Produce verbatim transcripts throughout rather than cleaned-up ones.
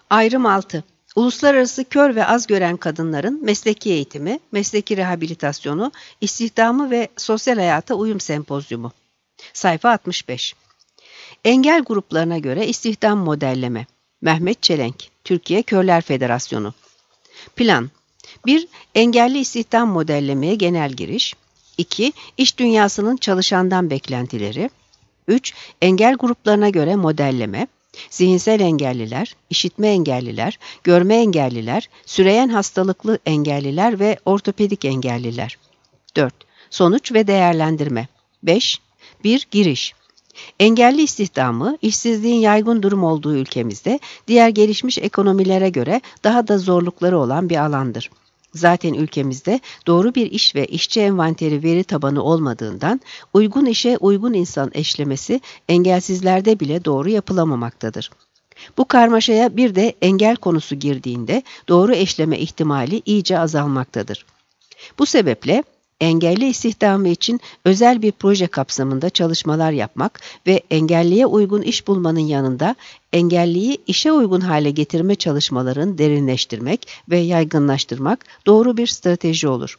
Ayrım altı. Uluslararası kör ve az gören kadınların mesleki eğitimi, mesleki rehabilitasyonu, istihdamı ve sosyal hayata uyum sempozyumu. Sayfa altmış beş. Engel gruplarına göre istihdam modelleme. Mehmet Çelenk, Türkiye Körler Federasyonu. Plan. bir. Engelli istihdam modellemeye genel giriş. iki. İş dünyasının çalışandan beklentileri. üç. Engel gruplarına göre modelleme. Zihinsel engelliler, işitme engelliler, görme engelliler, süreyen hastalıklı engelliler ve ortopedik engelliler. dört. Sonuç ve değerlendirme. beş. bir. Giriş. Engelli istihdamı, işsizliğin yaygın durum olduğu ülkemizde diğer gelişmiş ekonomilere göre daha da zorlukları olan bir alandır. Zaten ülkemizde doğru bir iş ve işçi envanteri veri tabanı olmadığından uygun işe uygun insan eşlemesi engelsizlerde bile doğru yapılamamaktadır. Bu karmaşaya bir de engel konusu girdiğinde doğru eşleme ihtimali iyice azalmaktadır. Bu sebeple engelli istihdamı için özel bir proje kapsamında çalışmalar yapmak ve engelliye uygun iş bulmanın yanında engelliyi işe uygun hale getirme çalışmalarını derinleştirmek ve yaygınlaştırmak doğru bir strateji olur.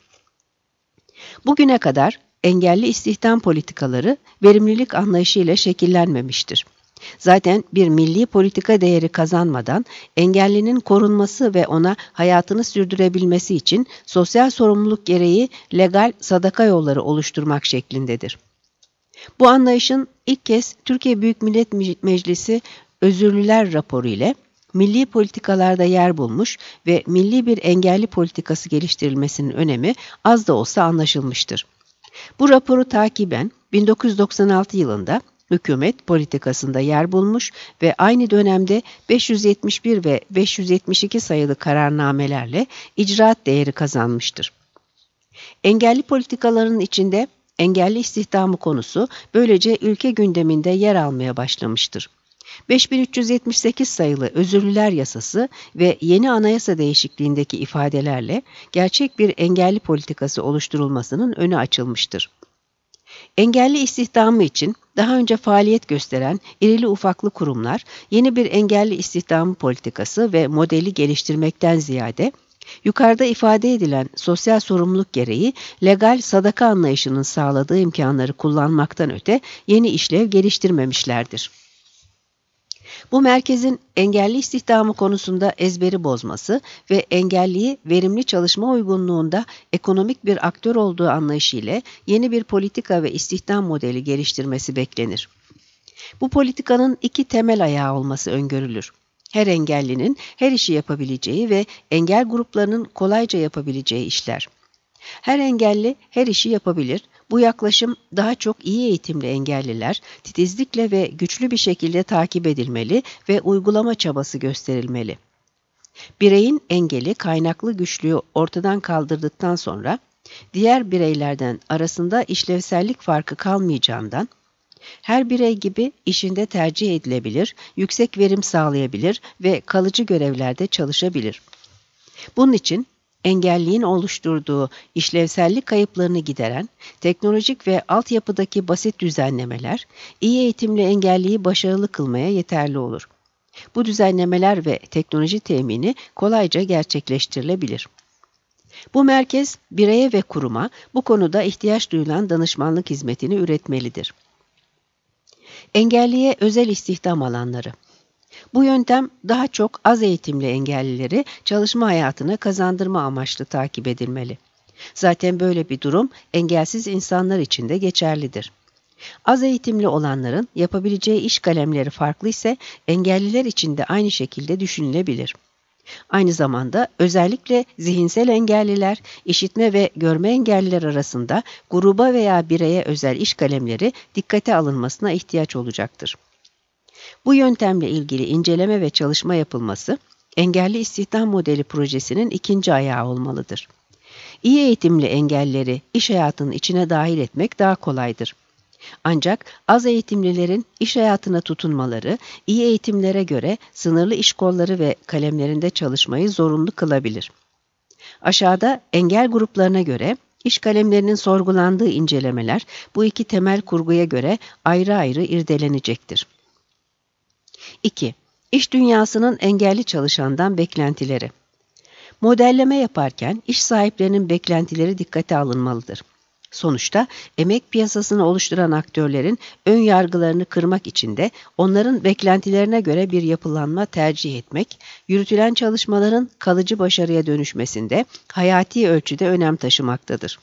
Bugüne kadar engelli istihdam politikaları verimlilik anlayışıyla şekillenmemiştir. Zaten bir milli politika değeri kazanmadan engellinin korunması ve ona hayatını sürdürebilmesi için sosyal sorumluluk gereği legal sadaka yolları oluşturmak şeklindedir. Bu anlayışın ilk kez Türkiye Büyük Millet Meclisi Özürlüler raporu ile milli politikalarda yer bulmuş ve milli bir engelli politikası geliştirilmesinin önemi az da olsa anlaşılmıştır. Bu raporu takiben bin dokuz yüz doksan altı yılında hükümet politikasında yer bulmuş ve aynı dönemde beş yüz yetmiş bir ve beş yüz yetmiş iki sayılı kararnamelerle icraat değeri kazanmıştır. Engelli politikalarının içinde engelli istihdamı konusu böylece ülke gündeminde yer almaya başlamıştır. beş bin üç yüz yetmiş sekiz sayılı Özürlüler Yasası ve yeni anayasa değişikliğindeki ifadelerle gerçek bir engelli politikası oluşturulmasının önü açılmıştır. Engelli istihdamı için daha önce faaliyet gösteren irili ufaklı kurumlar yeni bir engelli istihdamı politikası ve modeli geliştirmekten ziyade yukarıda ifade edilen sosyal sorumluluk gereği legal sadaka anlayışının sağladığı imkanları kullanmaktan öte yeni işlev geliştirmemişlerdir. Bu merkezin engelli istihdamı konusunda ezberi bozması ve engelliyi verimli çalışma uygunluğunda ekonomik bir aktör olduğu anlayışı ile yeni bir politika ve istihdam modeli geliştirmesi beklenir. Bu politikanın iki temel ayağı olması öngörülür. Her engellinin her işi yapabileceği ve engel gruplarının kolayca yapabileceği işler. Her engelli her işi yapabilir. Bu yaklaşım daha çok iyi eğitimli engelliler, titizlikle ve güçlü bir şekilde takip edilmeli ve uygulama çabası gösterilmeli. Bireyin engeli kaynaklı güçlüğü ortadan kaldırdıktan sonra, diğer bireylerden arasında işlevsellik farkı kalmayacağından, her birey gibi işinde tercih edilebilir, yüksek verim sağlayabilir ve kalıcı görevlerde çalışabilir. Bunun için, engelliğin oluşturduğu işlevsellik kayıplarını gideren teknolojik ve altyapıdaki basit düzenlemeler, iyi eğitimli engelliyi başarılı kılmaya yeterli olur. Bu düzenlemeler ve teknoloji temini kolayca gerçekleştirilebilir. Bu merkez, bireye ve kuruma bu konuda ihtiyaç duyulan danışmanlık hizmetini üretmelidir. Engelliye özel istihdam alanları. Bu yöntem daha çok az eğitimli engellileri çalışma hayatına kazandırma amaçlı takip edilmeli. Zaten böyle bir durum engelsiz insanlar için de geçerlidir. Az eğitimli olanların yapabileceği iş kalemleri farklı ise engelliler için de aynı şekilde düşünülebilir. Aynı zamanda özellikle zihinsel engelliler, işitme ve görme engelliler arasında gruba veya bireye özel iş kalemleri dikkate alınmasına ihtiyaç olacaktır. Bu yöntemle ilgili inceleme ve çalışma yapılması, engelli istihdam modeli projesinin ikinci ayağı olmalıdır. İyi eğitimli engellileri iş hayatının içine dahil etmek daha kolaydır. Ancak az eğitimlilerin iş hayatına tutunmaları, iyi eğitimlere göre sınırlı iş kolları ve kalemlerinde çalışmayı zorunlu kılabilir. Aşağıda engel gruplarına göre iş kalemlerinin sorgulandığı incelemeler bu iki temel kurguya göre ayrı ayrı irdelenecektir. iki. İş dünyasının engelli çalışandan beklentileri. Modelleme yaparken iş sahiplerinin beklentileri dikkate alınmalıdır. Sonuçta emek piyasasını oluşturan aktörlerin ön yargılarını kırmak için de onların beklentilerine göre bir yapılanma tercih etmek, yürütülen çalışmaların kalıcı başarıya dönüşmesinde hayati ölçüde önem taşımaktadır.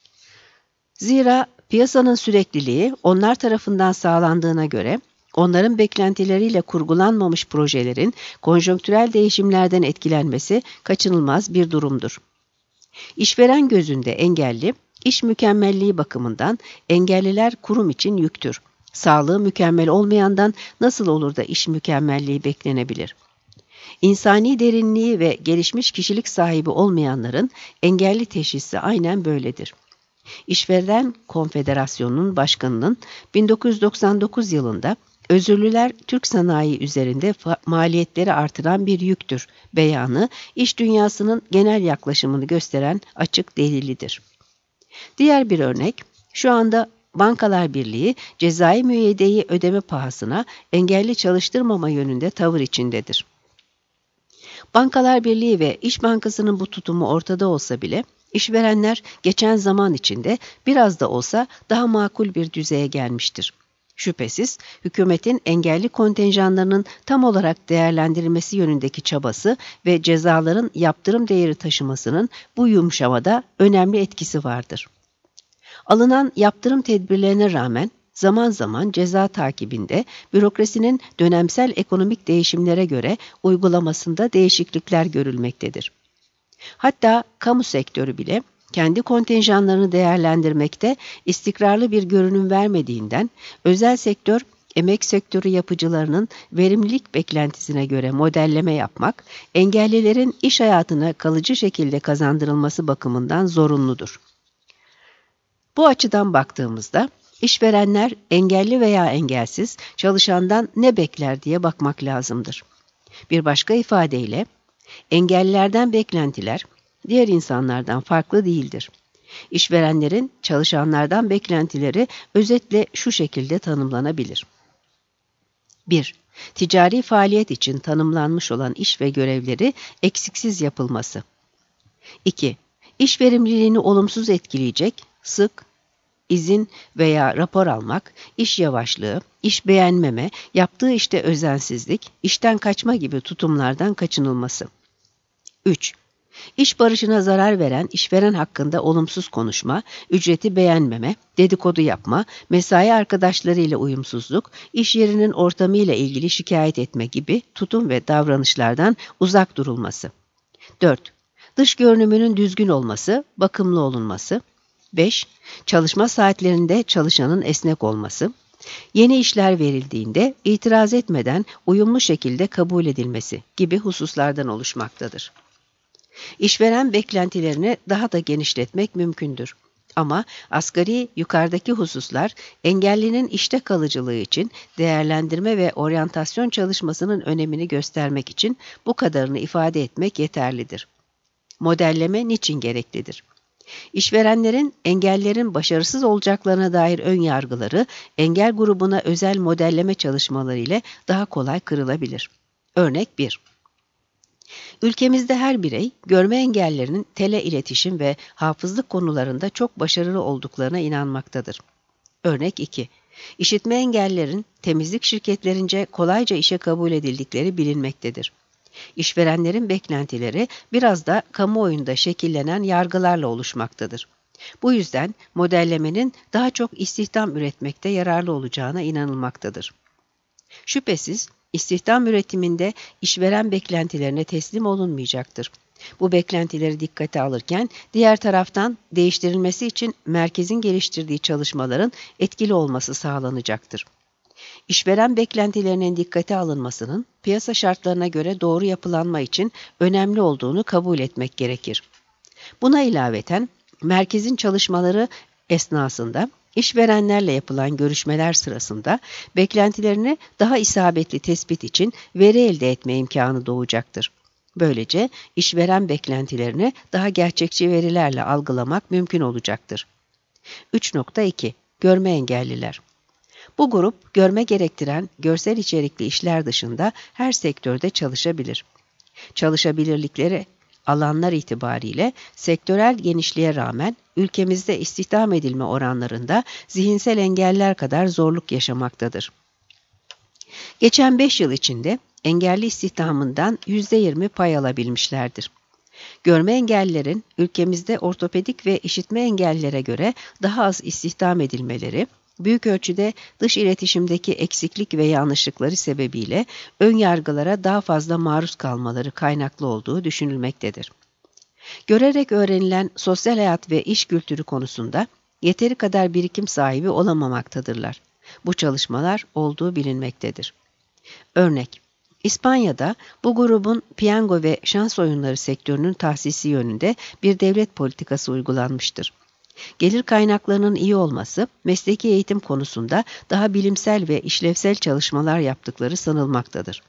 Zira piyasanın sürekliliği onlar tarafından sağlandığına göre, onların beklentileriyle kurgulanmamış projelerin konjonktürel değişimlerden etkilenmesi kaçınılmaz bir durumdur. İşveren gözünde engelli, iş mükemmelliği bakımından engelliler kurum için yüktür. Sağlığı mükemmel olmayandan nasıl olur da iş mükemmelliği beklenebilir? İnsani derinliği ve gelişmiş kişilik sahibi olmayanların engelli teşhisi aynen böyledir. İşveren Konfederasyonu'nun başkanının bin dokuz yüz doksan dokuz yılında özürlüler Türk sanayi üzerinde maliyetleri artıran bir yüktür beyanı, iş dünyasının genel yaklaşımını gösteren açık delilidir. Diğer bir örnek, şu anda Bankalar Birliği cezai müeyyideyi ödeme pahasına engelli çalıştırmama yönünde tavır içindedir. Bankalar Birliği ve İş Bankası'nın bu tutumu ortada olsa bile, işverenler geçen zaman içinde biraz da olsa daha makul bir düzeye gelmiştir. Şüphesiz hükümetin engelli kontenjanlarının tam olarak değerlendirilmesi yönündeki çabası ve cezaların yaptırım değeri taşımasının bu yumuşamada önemli etkisi vardır. Alınan yaptırım tedbirlerine rağmen zaman zaman ceza takibinde bürokrasinin dönemsel ekonomik değişimlere göre uygulamasında değişiklikler görülmektedir. Hatta kamu sektörü bile kendi kontenjanlarını değerlendirmekte istikrarlı bir görünüm vermediğinden, özel sektör, emek sektörü yapıcılarının verimlilik beklentisine göre modelleme yapmak, engellilerin iş hayatına kalıcı şekilde kazandırılması bakımından zorunludur. Bu açıdan baktığımızda, işverenler engelli veya engelsiz çalışandan ne bekler diye bakmak lazımdır. Bir başka ifadeyle, engellilerden beklentiler, diğer insanlardan farklı değildir. İşverenlerin çalışanlardan beklentileri özetle şu şekilde tanımlanabilir. bir. Ticari faaliyet için tanımlanmış olan iş ve görevleri eksiksiz yapılması. iki. İş verimliliğini olumsuz etkileyecek, sık, izin veya rapor almak, iş yavaşlığı, iş beğenmeme, yaptığı işte özensizlik, işten kaçma gibi tutumlardan kaçınılması. üç. İş barışına zarar veren işveren hakkında olumsuz konuşma, ücreti beğenmeme, dedikodu yapma, mesai arkadaşlarıyla uyumsuzluk, iş yerinin ortamıyla ilgili şikayet etme gibi tutum ve davranışlardan uzak durulması. dört. Dış görünümünün düzgün olması, bakımlı olunması. beş. Çalışma saatlerinde çalışanın esnek olması. Yeni işler verildiğinde itiraz etmeden uyumlu şekilde kabul edilmesi gibi hususlardan oluşmaktadır. İşveren beklentilerini daha da genişletmek mümkündür. Ama asgari yukarıdaki hususlar engellinin işte kalıcılığı için değerlendirme ve oryantasyon çalışmasının önemini göstermek için bu kadarını ifade etmek yeterlidir. Modelleme niçin gereklidir? İşverenlerin engellerin başarısız olacaklarına dair ön yargıları engel grubuna özel modelleme çalışmaları ile daha kolay kırılabilir. Örnek bir. Ülkemizde her birey, görme engellerinin tele iletişim ve hafızlık konularında çok başarılı olduklarına inanmaktadır. Örnek iki. İşitme engellerin temizlik şirketlerince kolayca işe kabul edildikleri bilinmektedir. İşverenlerin beklentileri biraz da kamuoyunda şekillenen yargılarla oluşmaktadır. Bu yüzden modellemenin daha çok istihdam üretmekte yararlı olacağına inanılmaktadır. Şüphesiz, İstihdam üretiminde işveren beklentilerine teslim olunmayacaktır. Bu beklentileri dikkate alırken diğer taraftan değiştirilmesi için merkezin geliştirdiği çalışmaların etkili olması sağlanacaktır. İşveren beklentilerinin dikkate alınmasının piyasa şartlarına göre doğru yapılanma için önemli olduğunu kabul etmek gerekir. Buna ilaveten merkezin çalışmaları esnasında İşverenlerle yapılan görüşmeler sırasında beklentilerini daha isabetli tespit için veri elde etme imkanı doğacaktır. Böylece işveren beklentilerini daha gerçekçi verilerle algılamak mümkün olacaktır. üç nokta iki. Görme engelliler. Bu grup görme gerektiren görsel içerikli işler dışında her sektörde çalışabilir. Çalışabilirlikleri alanlar itibariyle sektörel genişliğe rağmen ülkemizde istihdam edilme oranlarında zihinsel engeller kadar zorluk yaşamaktadır. Geçen beş yıl içinde engelli istihdamından yüzde yirmi pay alabilmişlerdir. Görme engellilerin ülkemizde ortopedik ve işitme engellilere göre daha az istihdam edilmeleri, büyük ölçüde dış iletişimdeki eksiklik ve yanlışlıkları sebebiyle ön yargılara daha fazla maruz kalmaları kaynaklı olduğu düşünülmektedir. Görerek öğrenilen sosyal hayat ve iş kültürü konusunda yeteri kadar birikim sahibi olamamaktadırlar. Bu çalışmalar olduğu bilinmektedir. Örnek, İspanya'da bu grubun piyango ve şans oyunları sektörünün tahsisi yönünde bir devlet politikası uygulanmıştır. Gelir kaynaklarının iyi olması, mesleki eğitim konusunda daha bilimsel ve işlevsel çalışmalar yaptıkları sanılmaktadır.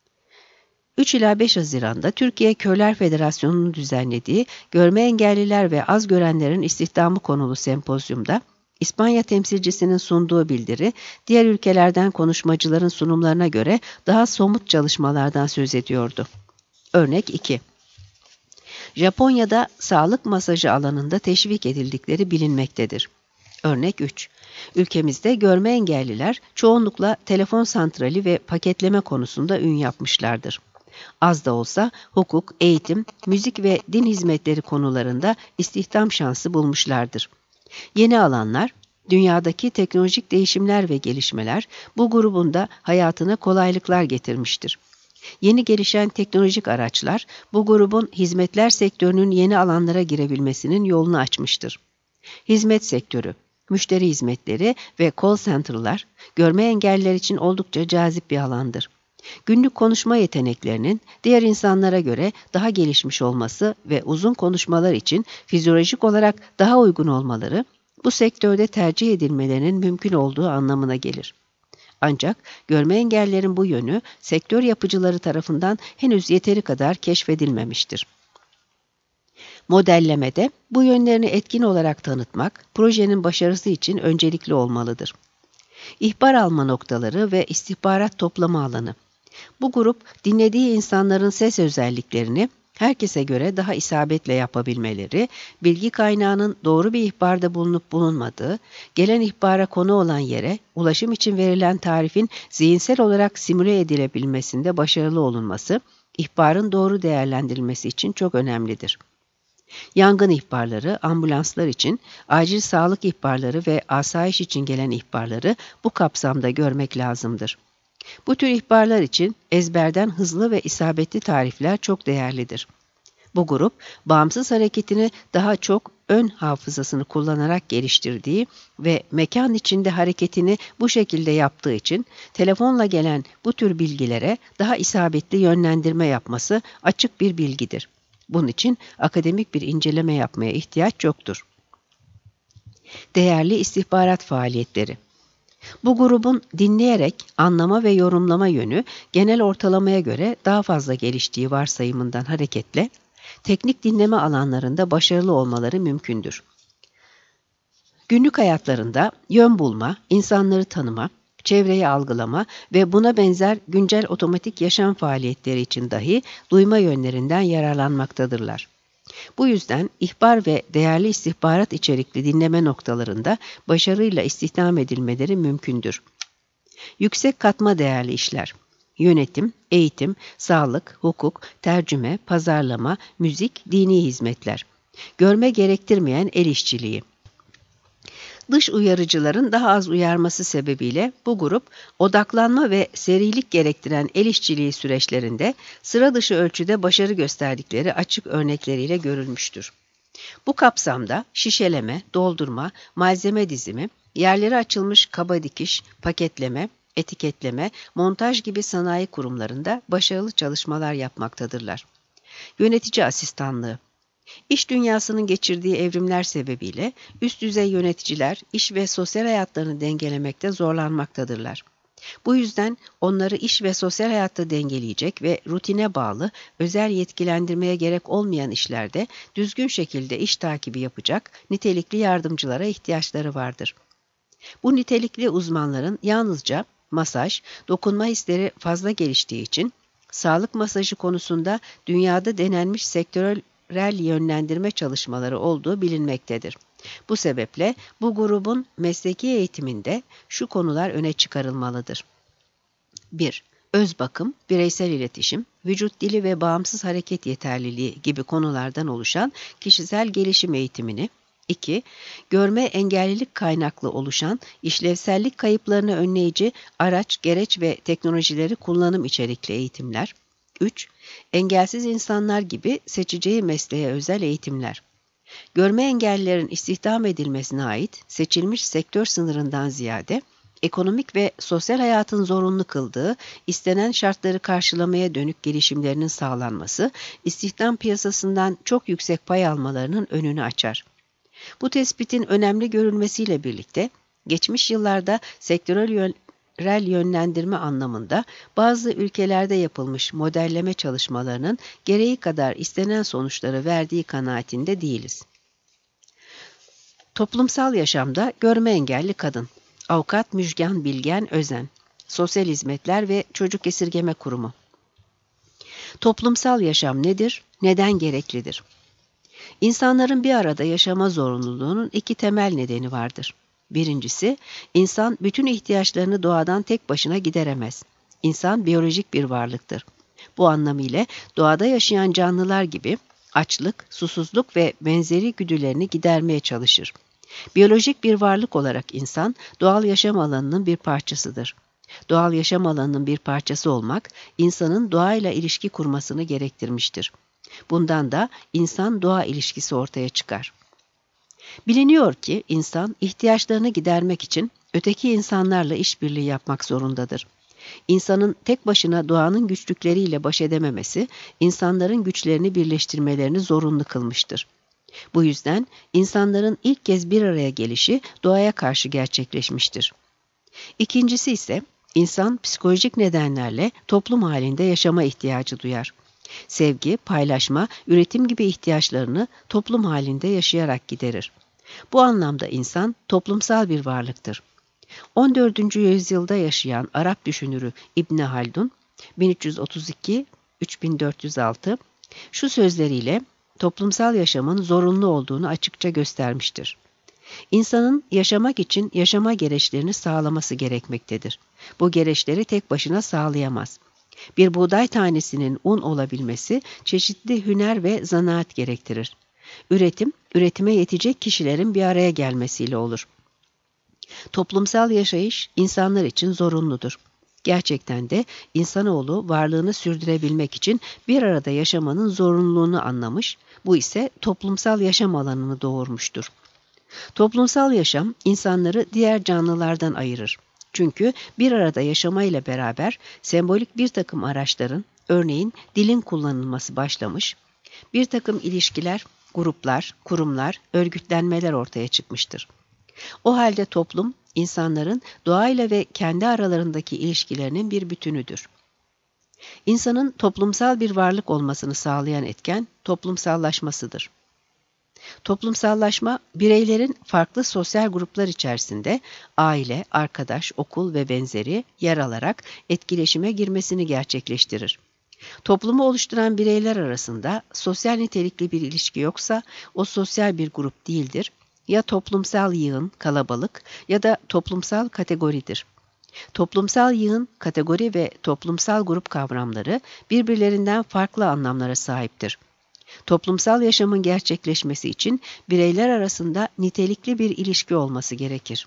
üç ila beş Haziran'da Türkiye Körler Federasyonu'nun düzenlediği Görme Engelliler ve Az Görenlerin İstihdamı konulu sempozyumda, İspanya temsilcisinin sunduğu bildiri, diğer ülkelerden konuşmacıların sunumlarına göre daha somut çalışmalardan söz ediyordu. Örnek iki. Japonya'da sağlık masajı alanında teşvik edildikleri bilinmektedir. Örnek üç. Ülkemizde görme engelliler çoğunlukla telefon santrali ve paketleme konusunda ün yapmışlardır. Az da olsa hukuk, eğitim, müzik ve din hizmetleri konularında istihdam şansı bulmuşlardır. Yeni alanlar, dünyadaki teknolojik değişimler ve gelişmeler bu grubun da hayatına kolaylıklar getirmiştir. Yeni gelişen teknolojik araçlar bu grubun hizmetler sektörünün yeni alanlara girebilmesinin yolunu açmıştır. Hizmet sektörü, müşteri hizmetleri ve call center'lar görme engelliler için oldukça cazip bir alandır. Günlük konuşma yeteneklerinin diğer insanlara göre daha gelişmiş olması ve uzun konuşmalar için fizyolojik olarak daha uygun olmaları, bu sektörde tercih edilmelerinin mümkün olduğu anlamına gelir. Ancak görme engellilerin bu yönü sektör yapıcıları tarafından henüz yeteri kadar keşfedilmemiştir. Modellemede bu yönlerini etkin olarak tanıtmak, projenin başarısı için öncelikli olmalıdır. İhbar alma noktaları ve istihbarat toplama alanı. Bu grup, dinlediği insanların ses özelliklerini herkese göre daha isabetle yapabilmeleri, bilgi kaynağının doğru bir ihbarda bulunup bulunmadığı, gelen ihbara konu olan yere ulaşım için verilen tarifin zihinsel olarak simüle edilebilmesinde başarılı olunması, ihbarın doğru değerlendirilmesi için çok önemlidir. Yangın ihbarları, ambulanslar için, acil sağlık ihbarları ve asayiş için gelen ihbarları bu kapsamda görmek lazımdır. Bu tür ihbarlar için ezberden hızlı ve isabetli tarifler çok değerlidir. Bu grup, bağımsız hareketini daha çok ön hafızasını kullanarak geliştirdiği ve mekan içinde hareketini bu şekilde yaptığı için telefonla gelen bu tür bilgilere daha isabetli yönlendirme yapması açık bir bilgidir. Bunun için akademik bir inceleme yapmaya ihtiyaç yoktur. Değerli istihbarat faaliyetleri. Bu grubun dinleyerek anlama ve yorumlama yönü genel ortalamaya göre daha fazla geliştiği varsayımından hareketle, teknik dinleme alanlarında başarılı olmaları mümkündür. Günlük hayatlarında yön bulma, insanları tanıma, çevreyi algılama ve buna benzer güncel otomatik yaşam faaliyetleri için dahi duyma yönlerinden yararlanmaktadırlar. Bu yüzden ihbar ve değerli istihbarat içerikli dinleme noktalarında başarıyla istihdam edilmeleri mümkündür. Yüksek katma değerli işler, yönetim, eğitim, sağlık, hukuk, tercüme, pazarlama, müzik, dini hizmetler, görme gerektirmeyen el işçiliği. Dış uyarıcıların daha az uyarması sebebiyle bu grup, odaklanma ve serilik gerektiren el işçiliği süreçlerinde sıra dışı ölçüde başarı gösterdikleri açık örnekleriyle görülmüştür. Bu kapsamda şişeleme, doldurma, malzeme dizimi, yerleri açılmış kaba dikiş, paketleme, etiketleme, montaj gibi sanayi kurumlarında başarılı çalışmalar yapmaktadırlar. Yönetici asistanlığı. İş dünyasının geçirdiği evrimler sebebiyle üst düzey yöneticiler iş ve sosyal hayatlarını dengelemekte zorlanmaktadırlar. Bu yüzden onları iş ve sosyal hayatta dengeleyecek ve rutine bağlı, özel yetkilendirmeye gerek olmayan işlerde düzgün şekilde iş takibi yapacak nitelikli yardımcılara ihtiyaçları vardır. Bu nitelikli uzmanların yalnızca masaj, dokunma hisleri fazla geliştiği için sağlık masajı konusunda dünyada denenmiş sektörel yönlendirme çalışmaları olduğu bilinmektedir. Bu sebeple bu grubun mesleki eğitiminde şu konular öne çıkarılmalıdır. bir. Öz bakım, bireysel iletişim, vücut dili ve bağımsız hareket yeterliliği gibi konulardan oluşan kişisel gelişim eğitimini, iki. Görme engellilik kaynaklı oluşan işlevsellik kayıplarını önleyici araç, gereç ve teknolojileri kullanım içerikli eğitimler, üç. Engelsiz insanlar gibi seçeceği mesleğe özel eğitimler. Görme engellilerin istihdam edilmesine ait seçilmiş sektör sınırından ziyade, ekonomik ve sosyal hayatın zorunlu kıldığı, istenen şartları karşılamaya dönük gelişimlerinin sağlanması, istihdam piyasasından çok yüksek pay almalarının önünü açar. Bu tespitin önemli görülmesiyle birlikte, geçmiş yıllarda sektörel yönlendirme anlamında bazı ülkelerde yapılmış modelleme çalışmalarının gereği kadar istenen sonuçları verdiği kanaatinde değiliz. Toplumsal yaşamda görme engelli kadın. Avukat Müjgan Bilgen Özen, Sosyal Hizmetler ve Çocuk Esirgeme Kurumu. Toplumsal yaşam nedir? Neden gereklidir? İnsanların bir arada yaşama zorunluluğunun iki temel nedeni vardır. Birincisi, insan bütün ihtiyaçlarını doğadan tek başına gideremez. İnsan biyolojik bir varlıktır. Bu anlamıyla doğada yaşayan canlılar gibi açlık, susuzluk ve benzeri güdülerini gidermeye çalışır. Biyolojik bir varlık olarak insan, doğal yaşam alanının bir parçasıdır. Doğal yaşam alanının bir parçası olmak, insanın doğayla ilişki kurmasını gerektirmiştir. Bundan da insan-doğa ilişkisi ortaya çıkar. Biliniyor ki insan ihtiyaçlarını gidermek için öteki insanlarla işbirliği yapmak zorundadır. İnsanın tek başına doğanın güçlükleriyle baş edememesi, insanların güçlerini birleştirmelerini zorunlu kılmıştır. Bu yüzden insanların ilk kez bir araya gelişi doğaya karşı gerçekleşmiştir. İkincisi ise insan psikolojik nedenlerle toplum halinde yaşama ihtiyacı duyar. Sevgi, paylaşma, üretim gibi ihtiyaçlarını toplum halinde yaşayarak giderir. Bu anlamda insan toplumsal bir varlıktır. on dördüncü yüzyılda yaşayan Arap düşünürü İbn Haldun bin üç yüz otuz iki - üç bin dört yüz altı şu sözleriyle toplumsal yaşamın zorunlu olduğunu açıkça göstermiştir. İnsanın yaşamak için yaşama gereçlerini sağlaması gerekmektedir. Bu gereçleri tek başına sağlayamaz. Bir buğday tanesinin un olabilmesi çeşitli hüner ve zanaat gerektirir. Üretim, üretime yetecek kişilerin bir araya gelmesiyle olur. Toplumsal yaşayış insanlar için zorunludur. Gerçekten de insanoğlu varlığını sürdürebilmek için bir arada yaşamanın zorunluluğunu anlamış, bu ise toplumsal yaşam alanını doğurmuştur. Toplumsal yaşam insanları diğer canlılardan ayırır. Çünkü bir arada yaşamayla beraber sembolik bir takım araçların, örneğin dilin kullanılması başlamış, bir takım ilişkiler, gruplar, kurumlar, örgütlenmeler ortaya çıkmıştır. O halde toplum, insanların doğayla ve kendi aralarındaki ilişkilerinin bir bütünüdür. İnsanın toplumsal bir varlık olmasını sağlayan etken toplumsallaşmasıdır. Toplumsallaşma, bireylerin farklı sosyal gruplar içerisinde aile, arkadaş, okul ve benzeri yer alarak etkileşime girmesini gerçekleştirir. Toplumu oluşturan bireyler arasında sosyal nitelikli bir ilişki yoksa o sosyal bir grup değildir, ya toplumsal yığın, kalabalık ya da toplumsal kategoridir. Toplumsal yığın, kategori ve toplumsal grup kavramları birbirlerinden farklı anlamlara sahiptir. Toplumsal yaşamın gerçekleşmesi için bireyler arasında nitelikli bir ilişki olması gerekir.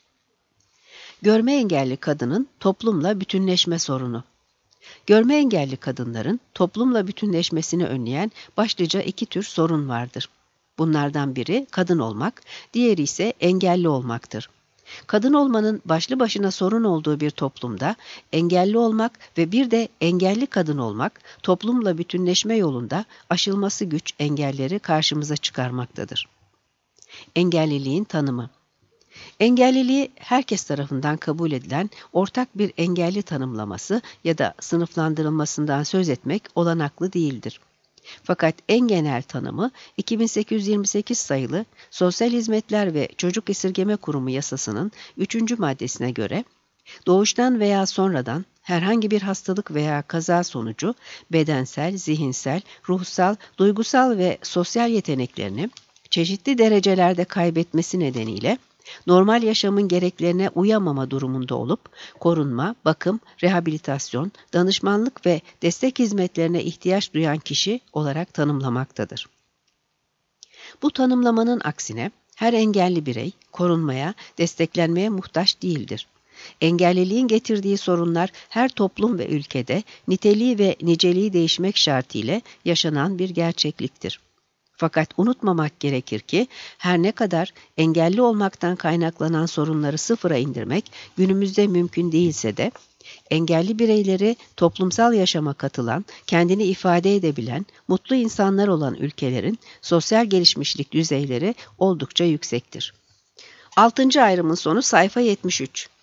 Görme engelli kadının toplumla bütünleşme sorunu. Görme engelli kadınların toplumla bütünleşmesini önleyen başlıca iki tür sorun vardır. Bunlardan biri kadın olmak, diğeri ise engelli olmaktır. Kadın olmanın başlı başına sorun olduğu bir toplumda engelli olmak ve bir de engelli kadın olmak toplumla bütünleşme yolunda aşılması güç engelleri karşımıza çıkarmaktadır. Engelliliğin tanımı. Engelliliği herkes tarafından kabul edilen ortak bir engelli tanımlaması ya da sınıflandırılmasından söz etmek olanaklı değildir. Fakat en genel tanımı iki bin sekiz yüz yirmi sekiz sayılı Sosyal Hizmetler ve Çocuk Esirgeme Kurumu yasasının üçüncü maddesine göre, doğuştan veya sonradan herhangi bir hastalık veya kaza sonucu bedensel, zihinsel, ruhsal, duygusal ve sosyal yeteneklerini çeşitli derecelerde kaybetmesi nedeniyle normal yaşamın gereklerine uyamama durumunda olup korunma, bakım, rehabilitasyon, danışmanlık ve destek hizmetlerine ihtiyaç duyan kişi olarak tanımlamaktadır. Bu tanımlamanın aksine her engelli birey korunmaya, desteklenmeye muhtaç değildir. Engelliliğin getirdiği sorunlar her toplum ve ülkede niteliği ve niceliği değişmek şartıyla yaşanan bir gerçekliktir. Fakat unutmamak gerekir ki her ne kadar engelli olmaktan kaynaklanan sorunları sıfıra indirmek günümüzde mümkün değilse de, engelli bireyleri toplumsal yaşama katılan, kendini ifade edebilen, mutlu insanlar olan ülkelerin sosyal gelişmişlik düzeyleri oldukça yüksektir. Altıncı ayrımın sonu sayfa yetmiş üç.